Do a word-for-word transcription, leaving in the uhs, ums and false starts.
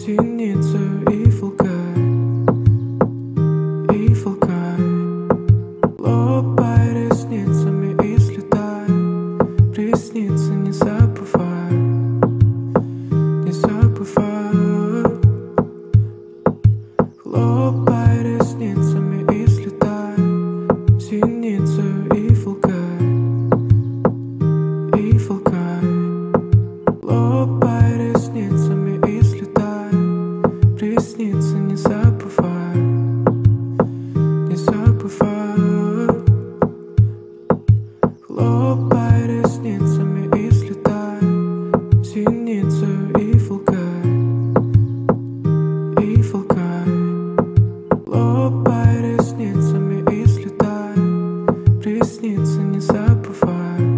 синицу и фулкай, и фулкай. Лопай ресницами и слетай, приснится, не забывай, не забывай. Хлопай ресницами и слетай, синицу и фулкай, и фулкай. Хлопай ресницами и слетай, приснится, не забывай, не забывай. Хлопай ресницами и слетай, синицу и фулкай, и фулкай. Хлопай ресницами и слетай, приснится, не забывай.